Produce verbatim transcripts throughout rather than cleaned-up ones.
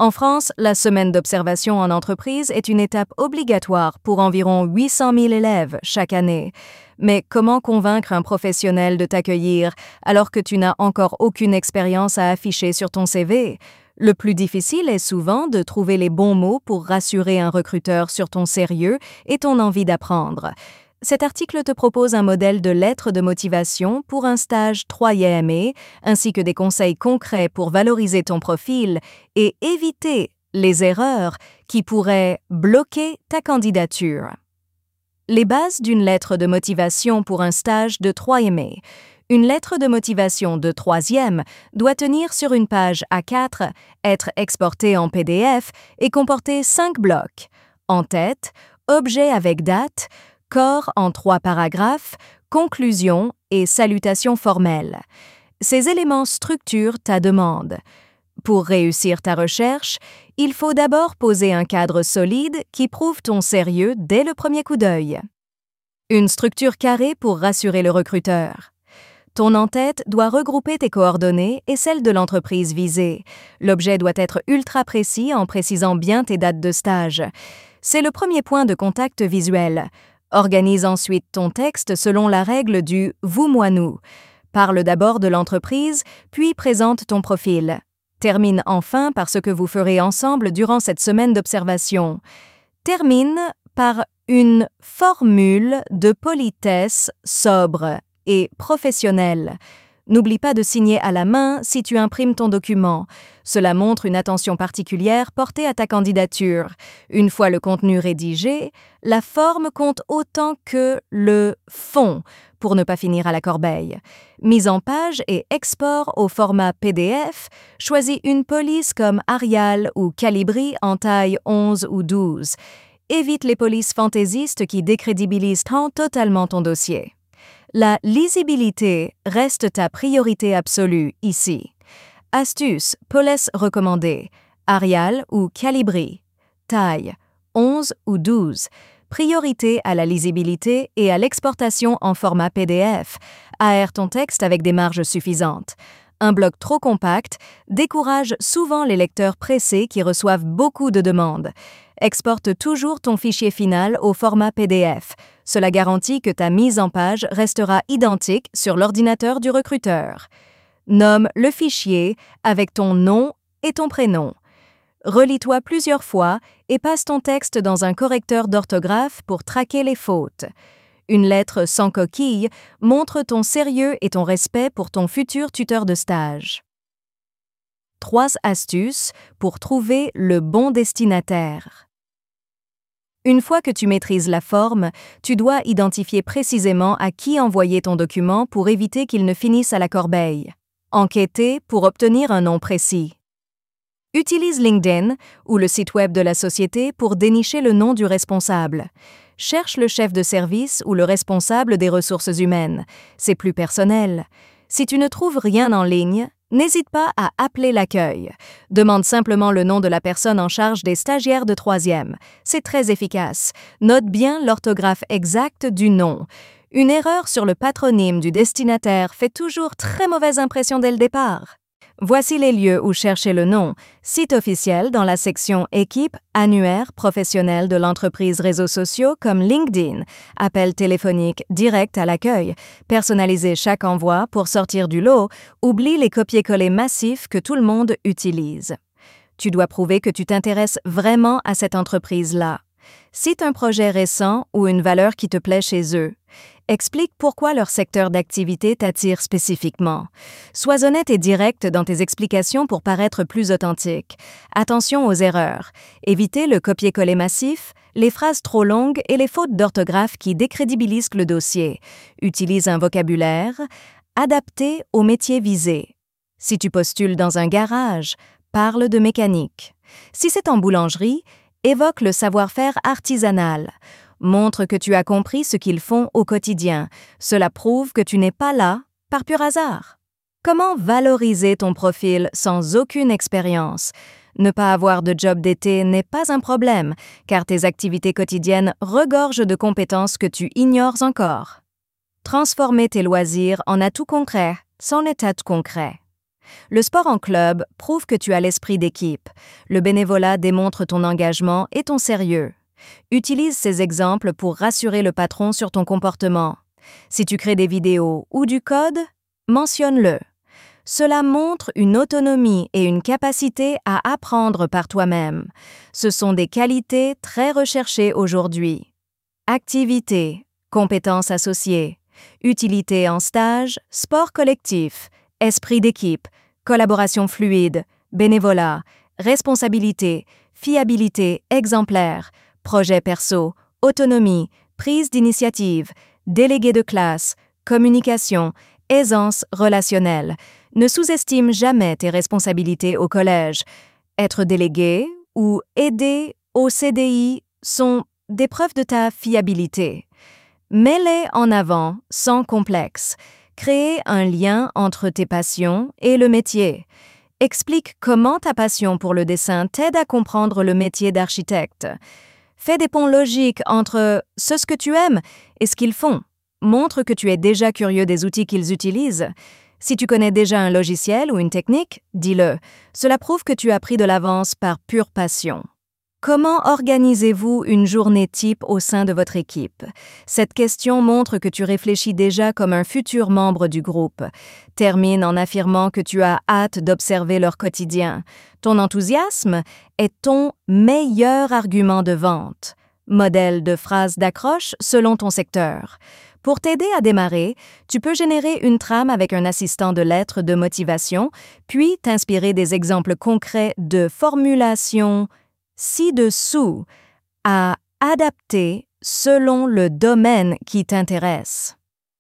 En France, la semaine d'observation en entreprise est une étape obligatoire pour environ huit cent mille élèves chaque année. Mais comment convaincre un professionnel de t'accueillir alors que tu n'as encore aucune expérience à afficher sur ton C V? Le plus difficile est souvent de trouver les bons mots pour rassurer un recruteur sur ton sérieux et ton envie d'apprendre. Cet article te propose un modèle de lettre de motivation pour un stage trois I M E, ainsi que des conseils concrets pour valoriser ton profil et éviter les erreurs qui pourraient bloquer ta candidature. Les bases d'une lettre de motivation pour un stage de trois I M E. Une lettre de motivation de troisième doit tenir sur une page A quatre, être exportée en P D F et comporter cinq blocs. En-tête, objet avec date, corps en trois paragraphes, conclusion et salutation formelle. Ces éléments structurent ta demande. Pour réussir ta recherche, il faut d'abord poser un cadre solide qui prouve ton sérieux dès le premier coup d'œil. Une structure carrée pour rassurer le recruteur. Ton en-tête doit regrouper tes coordonnées et celles de l'entreprise visée. L'objet doit être ultra précis en précisant bien tes dates de stage. C'est le premier point de contact visuel. Organise ensuite ton texte selon la règle du « vous-moi-nous ». Parle d'abord de l'entreprise, puis présente ton profil. Termine enfin par ce que vous ferez ensemble durant cette semaine d'observation. Termine par une formule de politesse sobre et professionnelle. N'oublie pas de signer à la main si tu imprimes ton document. Cela montre une attention particulière portée à ta candidature. Une fois le contenu rédigé, la forme compte autant que le fond, pour ne pas finir à la corbeille. Mise en page et export au format P D F, choisis une police comme Arial ou Calibri en taille onze ou douze. Évite les polices fantaisistes qui décrédibilisent totalement ton dossier. La lisibilité reste ta priorité absolue ici. Astuce, police recommandée, Arial ou Calibri. Taille, onze ou douze. Priorité à la lisibilité et à l'exportation en format P D F. Aère ton texte avec des marges suffisantes. Un bloc trop compact décourage souvent les lecteurs pressés qui reçoivent beaucoup de demandes. Exporte toujours ton fichier final au format P D F. Cela garantit que ta mise en page restera identique sur l'ordinateur du recruteur. Nomme le fichier avec ton nom et ton prénom. Relis-toi plusieurs fois et passe ton texte dans un correcteur d'orthographe pour traquer les fautes. Une lettre sans coquille montre ton sérieux et ton respect pour ton futur tuteur de stage. Trois astuces pour trouver le bon destinataire. Une fois que tu maîtrises la forme, tu dois identifier précisément à qui envoyer ton document pour éviter qu'il ne finisse à la corbeille. Enquêter pour obtenir un nom précis. Utilise LinkedIn ou le site web de la société pour dénicher le nom du responsable. Cherche le chef de service ou le responsable des ressources humaines. C'est plus personnel. Si tu ne trouves rien en ligne, n'hésite pas à appeler l'accueil. Demande simplement le nom de la personne en charge des stagiaires de troisième. C'est très efficace. Note bien l'orthographe exacte du nom. Une erreur sur le patronyme du destinataire fait toujours très mauvaise impression dès le départ. Voici les lieux où chercher le nom. Site officiel dans la section Équipe, annuaire, professionnel de l'entreprise réseaux sociaux comme LinkedIn. Appel téléphonique direct à l'accueil. Personnaliser chaque envoi pour sortir du lot. Oublie les copier-coller massifs que tout le monde utilise. Tu dois prouver que tu t'intéresses vraiment à cette entreprise-là. Cite un projet récent ou une valeur qui te plaît chez eux. Explique pourquoi leur secteur d'activité t'attire spécifiquement. Sois honnête et direct dans tes explications pour paraître plus authentique. Attention aux erreurs. Évitez le copier-coller massif, les phrases trop longues et les fautes d'orthographe qui décrédibilisent le dossier. Utilise un vocabulaire adapté au métier visé. Si tu postules dans un garage, parle de mécanique. Si c'est en boulangerie, évoque le savoir-faire artisanal. Montre que tu as compris ce qu'ils font au quotidien. Cela prouve que tu n'es pas là par pur hasard. Comment valoriser ton profil sans aucune expérience? Ne pas avoir de job d'été n'est pas un problème, car tes activités quotidiennes regorgent de compétences que tu ignores encore. Transformer tes loisirs en atouts concrets, sans état concret. Le sport en club prouve que tu as l'esprit d'équipe. Le bénévolat démontre ton engagement et ton sérieux. Utilise ces exemples pour rassurer le patron sur ton comportement. Si tu crées des vidéos ou du code, mentionne-le. Cela montre une autonomie et une capacité à apprendre par toi-même. Ce sont des qualités très recherchées aujourd'hui. Activité, compétences associées, utilité en stage, sport collectif, esprit d'équipe, collaboration fluide, bénévolat, responsabilité, fiabilité exemplaire, projet perso, autonomie, prise d'initiative, délégué de classe, communication, aisance relationnelle. Ne sous-estime jamais tes responsabilités au collège. Être délégué ou aider au C D I sont des preuves de ta fiabilité. Mets-les en avant sans complexe. Crée un lien entre tes passions et le métier. Explique comment ta passion pour le dessin t'aide à comprendre le métier d'architecte. Fais des ponts logiques entre ce que tu aimes et ce qu'ils font. Montre que tu es déjà curieux des outils qu'ils utilisent. Si tu connais déjà un logiciel ou une technique, dis-le. Cela prouve que tu as pris de l'avance par pure passion. Comment organisez-vous une journée type au sein de votre équipe? Cette question montre que tu réfléchis déjà comme un futur membre du groupe. Termine en affirmant que tu as hâte d'observer leur quotidien. Ton enthousiasme est ton meilleur argument de vente. Modèle de phrase d'accroche selon ton secteur. Pour t'aider à démarrer, tu peux générer une trame avec un assistant de lettres de motivation, puis t'inspirer des exemples concrets de formulation ci-dessous à adapter selon le domaine qui t'intéresse.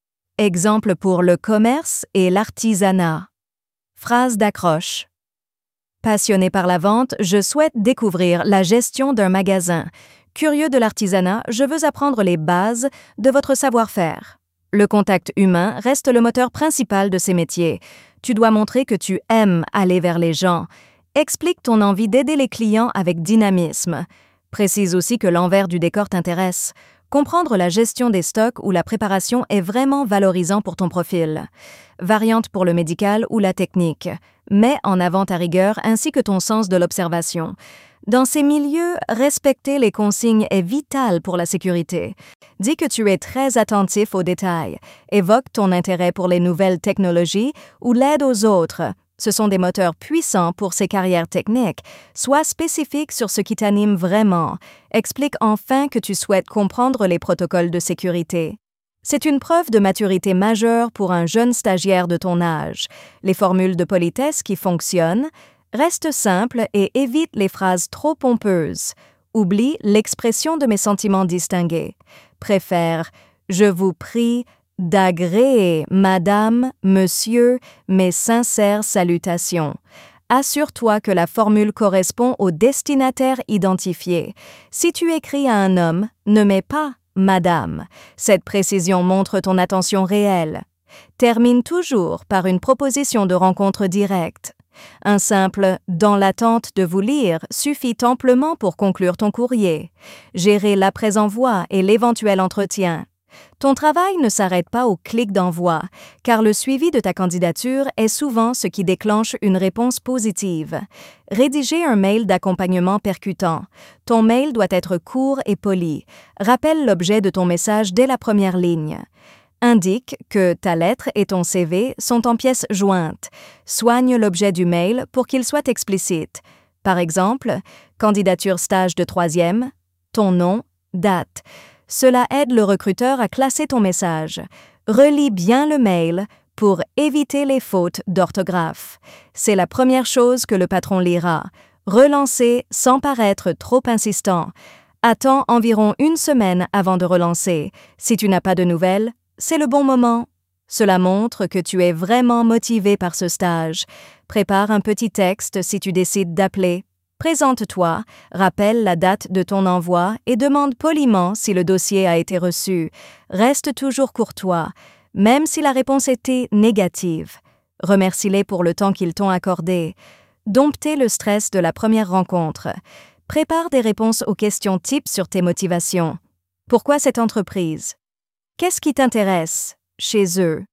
Exemple pour le commerce et l'artisanat. Phrase d'accroche. Passionné par la vente, je souhaite découvrir la gestion d'un magasin. Curieux de l'artisanat, je veux apprendre les bases de votre savoir-faire. Le contact humain reste le moteur principal de ces métiers. Tu dois montrer que tu aimes aller vers les gens. Explique ton envie d'aider les clients avec dynamisme. Précise aussi que l'envers du décor t'intéresse. Comprendre la gestion des stocks ou la préparation est vraiment valorisant pour ton profil. Variante pour le médical ou la technique. Mets en avant ta rigueur ainsi que ton sens de l'observation. Dans ces milieux, respecter les consignes est vital pour la sécurité. Dis que tu es très attentif aux détails. Évoque ton intérêt pour les nouvelles technologies ou l'aide aux autres. Ce sont des moteurs puissants pour ces carrières techniques. Sois spécifique sur ce qui t'anime vraiment. Explique enfin que tu souhaites comprendre les protocoles de sécurité. C'est une preuve de maturité majeure pour un jeune stagiaire de ton âge. Les formules de politesse qui fonctionnent. Reste simple et évite les phrases trop pompeuses. Oublie l'expression de mes sentiments distingués. Préfère « Je vous prie d'agréer, madame, monsieur, mes sincères salutations ». Assure-toi que la formule correspond au destinataire identifié. Si tu écris à un homme, ne mets pas « madame ». Cette précision montre ton attention réelle. Termine toujours par une proposition de rencontre directe. Un simple « dans l'attente de vous lire » suffit amplement pour conclure ton courrier. Gérer l'après-envoi et l'éventuel entretien. Ton travail ne s'arrête pas au clic d'envoi, car le suivi de ta candidature est souvent ce qui déclenche une réponse positive. Rédiger un mail d'accompagnement percutant. Ton mail doit être court et poli. Rappelle l'objet de ton message dès la première ligne. Indique que ta lettre et ton C V sont en pièces jointes. Soigne l'objet du mail pour qu'il soit explicite. Par exemple, candidature stage de troisième, ton nom, date. Cela aide le recruteur à classer ton message. Relis bien le mail pour éviter les fautes d'orthographe. C'est la première chose que le patron lira. Relancer sans paraître trop insistant. Attends environ une semaine avant de relancer. Si tu n'as pas de nouvelles, c'est le bon moment. Cela montre que tu es vraiment motivé par ce stage. Prépare un petit texte si tu décides d'appeler. Présente-toi, rappelle la date de ton envoi et demande poliment si le dossier a été reçu. Reste toujours courtois, même si la réponse était négative. Remercie-les pour le temps qu'ils t'ont accordé. Dompter le stress de la première rencontre. Prépare des réponses aux questions types sur tes motivations. Pourquoi cette entreprise? Qu'est-ce qui t'intéresse chez eux?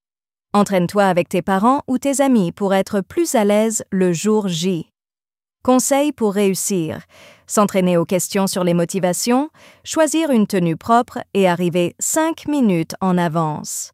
Entraîne-toi avec tes parents ou tes amis pour être plus à l'aise le jour J. Conseils pour réussir. S'entraîner aux questions sur les motivations, choisir une tenue propre et arriver cinq minutes en avance.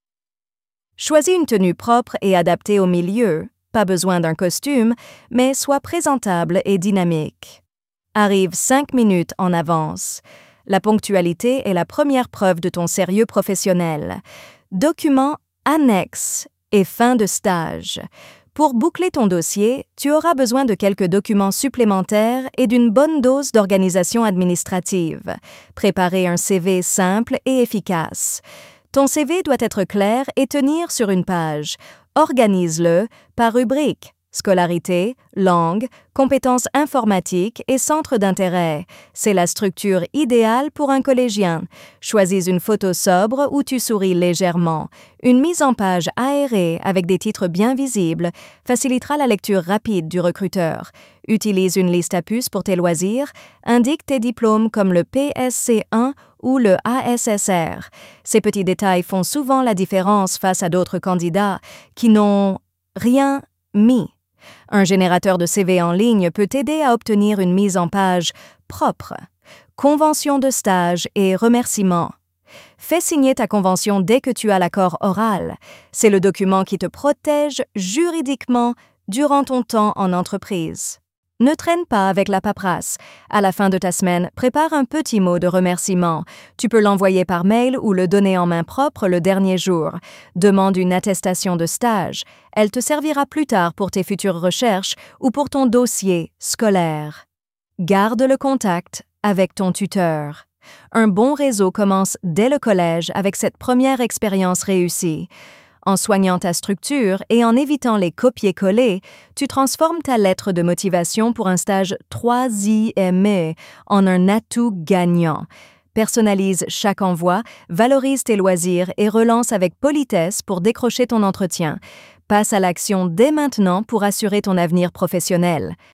Choisis une tenue propre et adaptée au milieu. Pas besoin d'un costume, mais sois présentable et dynamique. Arrive cinq minutes en avance. La ponctualité est la première preuve de ton sérieux professionnel. Document annexe et fin de stage. Pour boucler ton dossier, tu auras besoin de quelques documents supplémentaires et d'une bonne dose d'organisation administrative. Préparer un C V simple et efficace. Ton C V doit être clair et tenir sur une page. Organise-le par rubrique. Scolarité, langue, compétences informatiques et centre d'intérêt. C'est la structure idéale pour un collégien. Choisis une photo sobre où tu souris légèrement. Une mise en page aérée avec des titres bien visibles facilitera la lecture rapide du recruteur. Utilise une liste à puces pour tes loisirs. Indique tes diplômes comme le P S C un ou le A S S R. Ces petits détails font souvent la différence face à d'autres candidats qui n'ont rien mis. Un générateur de C V en ligne peut t'aider à obtenir une mise en page propre. Convention de stage et remerciements. Fais signer ta convention dès que tu as l'accord oral. C'est le document qui te protège juridiquement durant ton temps en entreprise. Ne traîne pas avec la paperasse. À la fin de ta semaine, prépare un petit mot de remerciement. Tu peux l'envoyer par mail ou le donner en main propre le dernier jour. Demande une attestation de stage. Elle te servira plus tard pour tes futures recherches ou pour ton dossier scolaire. Garde le contact avec ton tuteur. Un bon réseau commence dès le collège avec cette première expérience réussie. En soignant ta structure et en évitant les copier-coller, tu transformes ta lettre de motivation pour un stage troisième en un atout gagnant. Personnalise chaque envoi, valorise tes loisirs et relance avec politesse pour décrocher ton entretien. Passe à l'action dès maintenant pour assurer ton avenir professionnel.